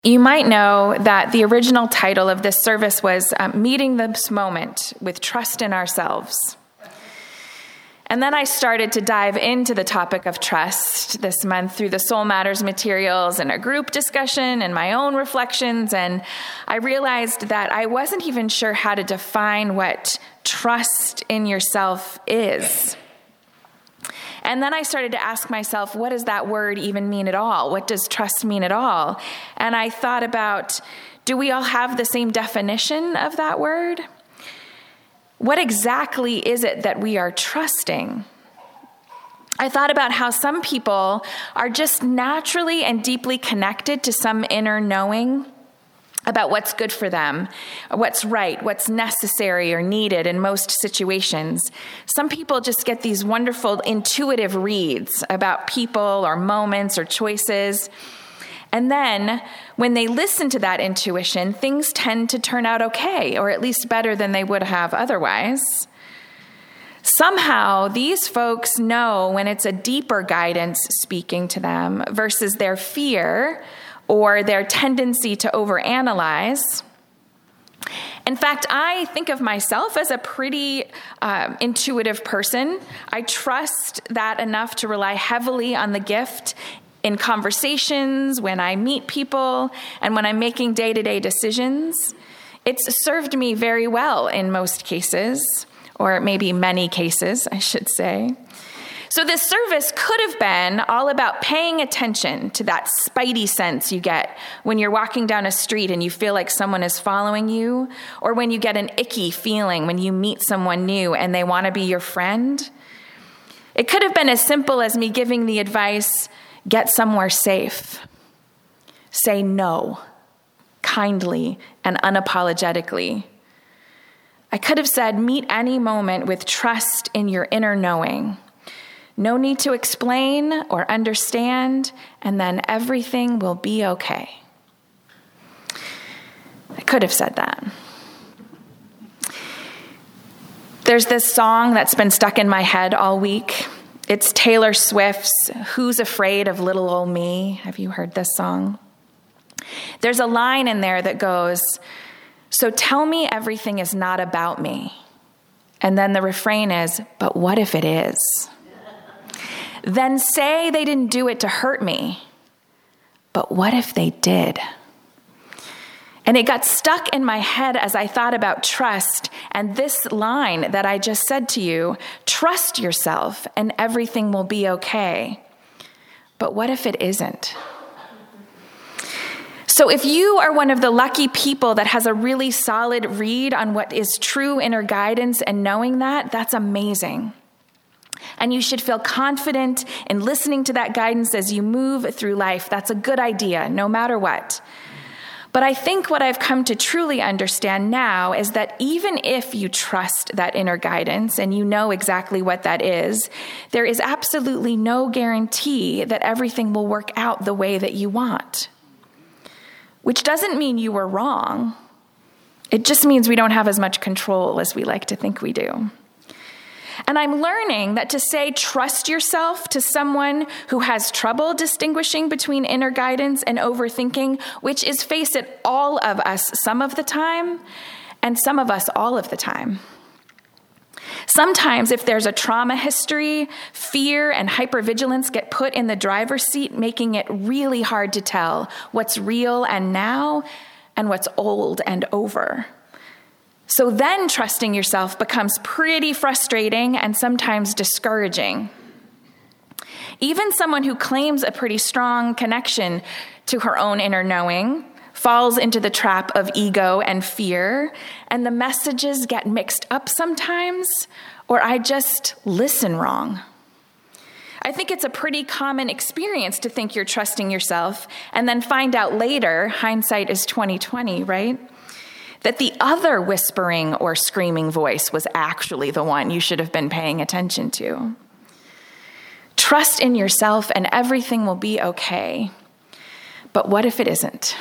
You might know that the original title of this service was Meeting This Moment with Trust in Ourselves. And then I started to dive into the topic of trust this month through the Soul Matters materials and a group discussion and my own reflections. And I realized that I wasn't even sure how to define what trust in yourself is. And then I started to ask myself, what does that word even mean at all? What does trust mean at all? And I thought about, do we all have the same definition of that word? What exactly is it that we are trusting? I thought about how some people are just naturally and deeply connected to some inner knowing about what's good for them, what's right, what's necessary or needed in most situations. Some people just get these wonderful intuitive reads about people or moments or choices. And then when they listen to that intuition, things tend to turn out okay, or at least better than they would have otherwise. Somehow, these folks know when it's a deeper guidance speaking to them versus their fear or their tendency to overanalyze. In fact, I think of myself as a pretty intuitive person. I trust that enough to rely heavily on the gift in conversations, when I meet people, and when I'm making day-to-day decisions. It's served me very well in most cases, or maybe many cases, I should say. So this service could have been all about paying attention to that spidey sense you get when you're walking down a street and you feel like someone is following you, or when you get an icky feeling when you meet someone new and they want to be your friend. It could have been as simple as me giving the advice, get somewhere safe. Say no, kindly and unapologetically. I could have said, meet any moment with trust in your inner knowing. No need to explain or understand, and then everything will be okay. I could have said that. There's this song that's been stuck in my head all week. It's Taylor Swift's Who's Afraid of Little Old Me? Have you heard this song? There's a line in there that goes, so tell me everything is not about me. And then the refrain is, but what if it is? Then say they didn't do it to hurt me. But what if they did? And it got stuck in my head as I thought about trust and this line that I just said to you, trust yourself and everything will be okay. But what if it isn't? So if you are one of the lucky people that has a really solid read on what is true inner guidance and knowing that, that's amazing. And you should feel confident in listening to that guidance as you move through life. That's a good idea, no matter what. But I think what I've come to truly understand now is that even if you trust that inner guidance and you know exactly what that is, there is absolutely no guarantee that everything will work out the way that you want. Which doesn't mean you were wrong. It just means we don't have as much control as we like to think we do. And I'm learning that to say trust yourself to someone who has trouble distinguishing between inner guidance and overthinking, which is, face it, all of us some of the time, and some of us all of the time. Sometimes if there's a trauma history, fear and hypervigilance get put in the driver's seat, making it really hard to tell what's real and now and what's old and over. So then trusting yourself becomes pretty frustrating and sometimes discouraging. Even someone who claims a pretty strong connection to her own inner knowing falls into the trap of ego and fear, and the messages get mixed up sometimes, or I just listen wrong. I think it's a pretty common experience to think you're trusting yourself and then find out later, hindsight is 20/20, right? That the other whispering or screaming voice was actually the one you should have been paying attention to. Trust in yourself and everything will be okay. But what if it isn't?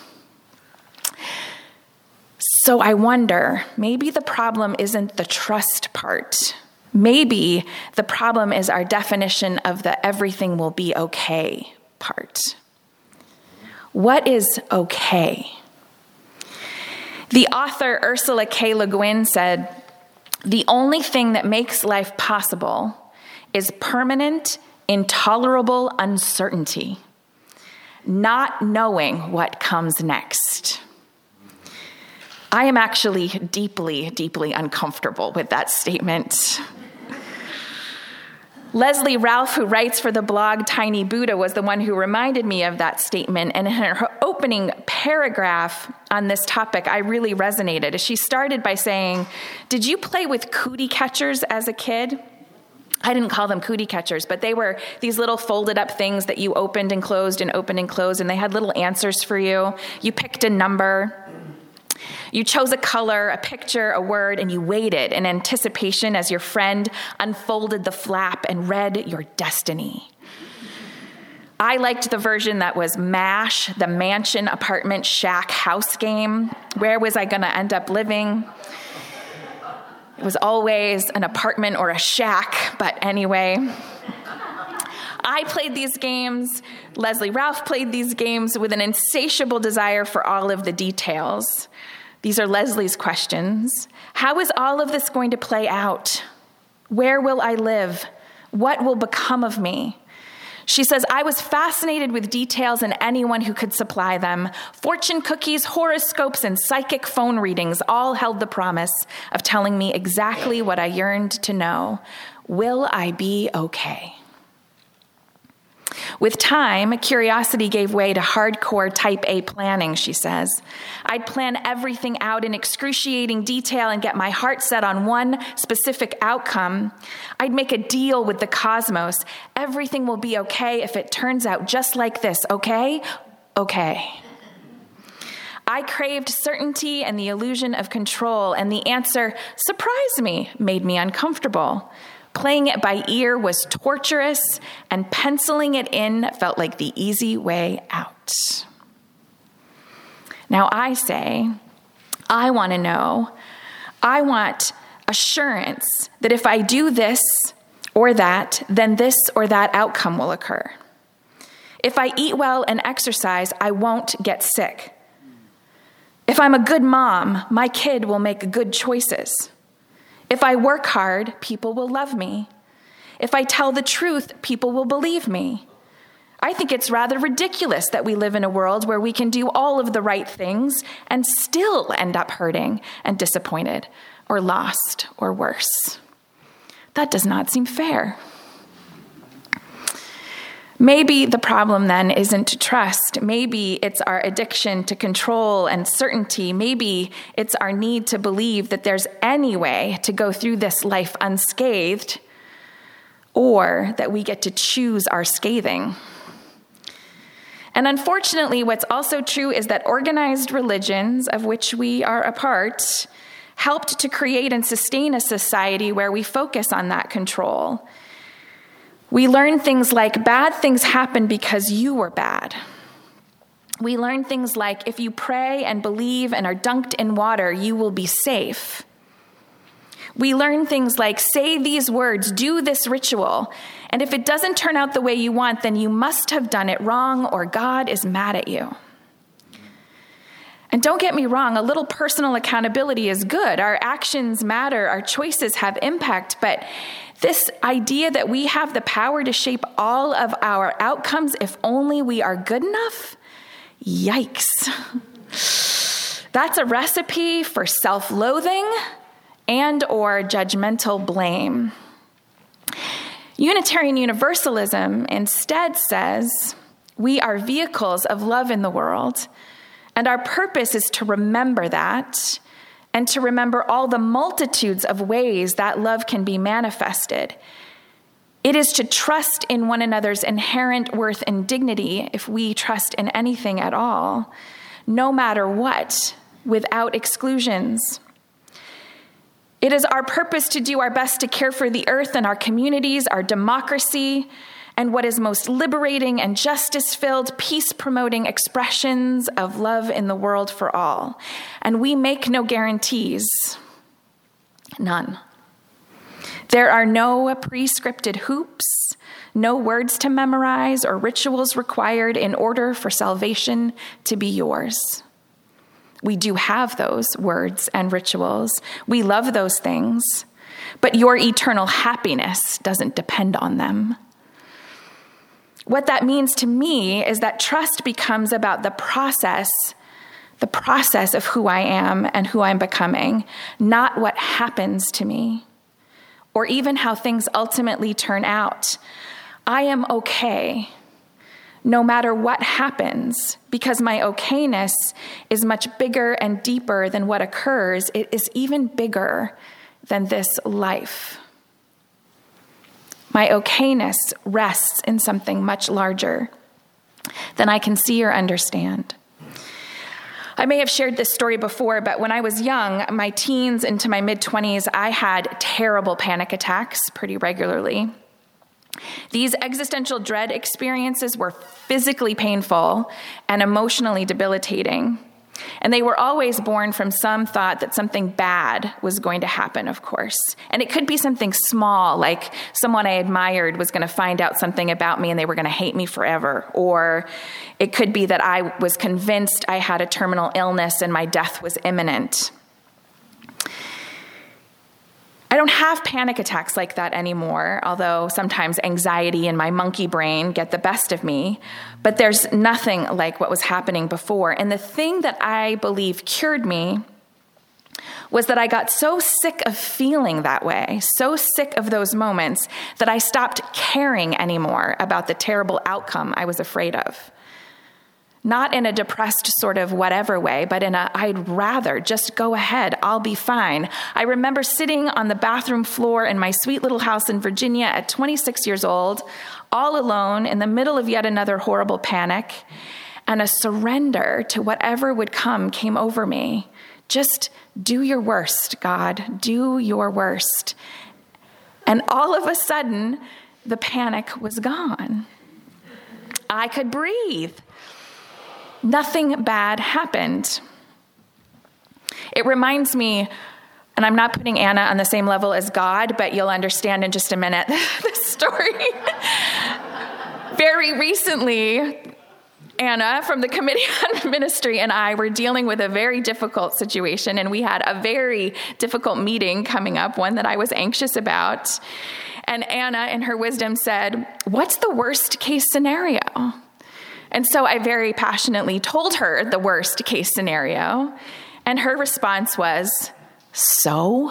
So I wonder, maybe the problem isn't the trust part. Maybe the problem is our definition of the everything will be okay part. What is okay? The author Ursula K. Le Guin said, "The only thing that makes life possible is permanent, intolerable uncertainty, not knowing what comes next." I am actually deeply, deeply uncomfortable with that statement. Leslie Ralph, who writes for the blog Tiny Buddha, was the one who reminded me of that statement. And in her opening paragraph on this topic, I really resonated. She started by saying, "Did you play with cootie catchers as a kid?" I didn't call them cootie catchers, but they were these little folded up things that you opened and closed, and they had little answers for you. You picked a number. You chose a color, a picture, a word, and you waited in anticipation as your friend unfolded the flap and read your destiny. I liked the version that was MASH, the mansion, apartment, shack, house game. Where was I going to end up living? It was always an apartment or a shack, but anyway. I played these games. Leslie Ralph played these games with an insatiable desire for all of the details. These are Leslie's questions. How is all of this going to play out? Where will I live? What will become of me? She says, I was fascinated with details and anyone who could supply them. Fortune cookies, horoscopes, and psychic phone readings all held the promise of telling me exactly what I yearned to know. Will I be okay? With time, curiosity gave way to hardcore type A planning, she says. I'd plan everything out in excruciating detail and get my heart set on one specific outcome. I'd make a deal with the cosmos. Everything will be okay if it turns out just like this, okay? Okay. I craved certainty and the illusion of control, and the answer, surprise me, made me uncomfortable. Playing it by ear was torturous, and penciling it in felt like the easy way out. Now I say, I want to know, I want assurance that if I do this or that, then this or that outcome will occur. If I eat well and exercise, I won't get sick. If I'm a good mom, my kid will make good choices. If I work hard, people will love me. If I tell the truth, people will believe me. I think it's rather ridiculous that we live in a world where we can do all of the right things and still end up hurting and disappointed or lost or worse. That does not seem fair. Maybe the problem then isn't trust. Maybe it's our addiction to control and certainty. Maybe it's our need to believe that there's any way to go through this life unscathed, or that we get to choose our scathing. And unfortunately, what's also true is that organized religions, of which we are a part, helped to create and sustain a society where we focus on that control. We learn things like bad things happen because you were bad. We learn things like if you pray and believe and are dunked in water, you will be safe. We learn things like say these words, do this ritual, and if it doesn't turn out the way you want, then you must have done it wrong or God is mad at you. And don't get me wrong, a little personal accountability is good. Our actions matter, our choices have impact, but this idea that we have the power to shape all of our outcomes if only we are good enough, yikes. That's a recipe for self-loathing and or judgmental blame. Unitarian Universalism instead says we are vehicles of love in the world, and our purpose is to remember that and to remember all the multitudes of ways that love can be manifested. It is to trust in one another's inherent worth and dignity, if we trust in anything at all, no matter what, without exclusions. It is our purpose to do our best to care for the earth and our communities, our democracy, and what is most liberating and justice-filled, peace-promoting expressions of love in the world for all. And we make no guarantees. None. There are no pre-scripted hoops, no words to memorize or rituals required in order for salvation to be yours. We do have those words and rituals. We love those things, but your eternal happiness doesn't depend on them. What that means to me is that trust becomes about the process of who I am and who I'm becoming, not what happens to me, or even how things ultimately turn out. I am okay, no matter what happens, because my okayness is much bigger and deeper than what occurs. It is even bigger than this life. My okayness rests in something much larger than I can see or understand. I may have shared this story before, but when I was young, my teens into my mid-20s, I had terrible panic attacks pretty regularly. These existential dread experiences were physically painful and emotionally debilitating. And they were always born from some thought that something bad was going to happen, of course. And it could be something small, like someone I admired was going to find out something about me and they were going to hate me forever. Or it could be that I was convinced I had a terminal illness and my death was imminent. I don't have panic attacks like that anymore, although sometimes anxiety and my monkey brain get the best of me. But there's nothing like what was happening before. And the thing that I believe cured me was that I got so sick of feeling that way, so sick of those moments, that I stopped caring anymore about the terrible outcome I was afraid of. Not in a depressed sort of whatever way, but in a, I'd rather just go ahead, I'll be fine. I remember sitting on the bathroom floor in my sweet little house in Virginia at 26 years old, all alone in the middle of yet another horrible panic, and a surrender to whatever would come came over me. Just do your worst, God, do your worst. And all of a sudden, the panic was gone. I could breathe. Nothing bad happened. It reminds me, and I'm not putting Anna on the same level as God, but you'll understand in just a minute this story. Very recently, Anna from the Committee on Ministry and I were dealing with a very difficult situation, and we had a very difficult meeting coming up, one that I was anxious about. And Anna, in her wisdom, said, "What's the worst case scenario?" And so I very passionately told her the worst case scenario, and her response was, "So?"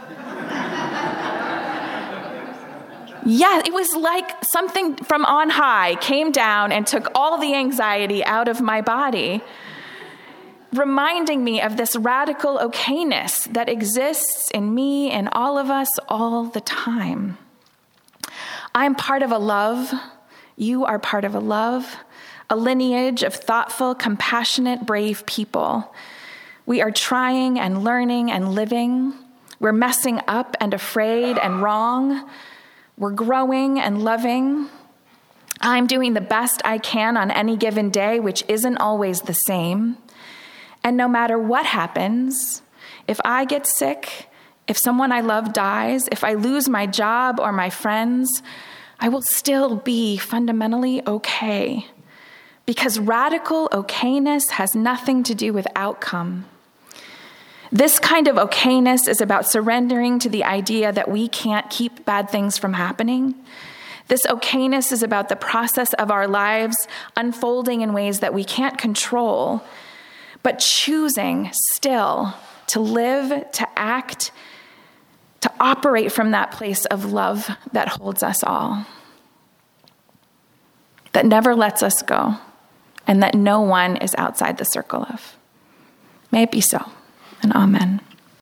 Yeah, it was like something from on high came down and took all the anxiety out of my body, reminding me of this radical okayness that exists in me and all of us all the time. I'm part of a love. You are part of a love. A lineage of thoughtful, compassionate, brave people. We are trying and learning and living. We're messing up and afraid and wrong. We're growing and loving. I'm doing the best I can on any given day, which isn't always the same. And no matter what happens, if I get sick, if someone I love dies, if I lose my job or my friends, I will still be fundamentally okay. Because radical okayness has nothing to do with outcome. This kind of okayness is about surrendering to the idea that we can't keep bad things from happening. This okayness is about the process of our lives unfolding in ways that we can't control, but choosing still to live, to act, to operate from that place of love that holds us all, that never lets us go, and that no one is outside the circle of. May it be so, and amen.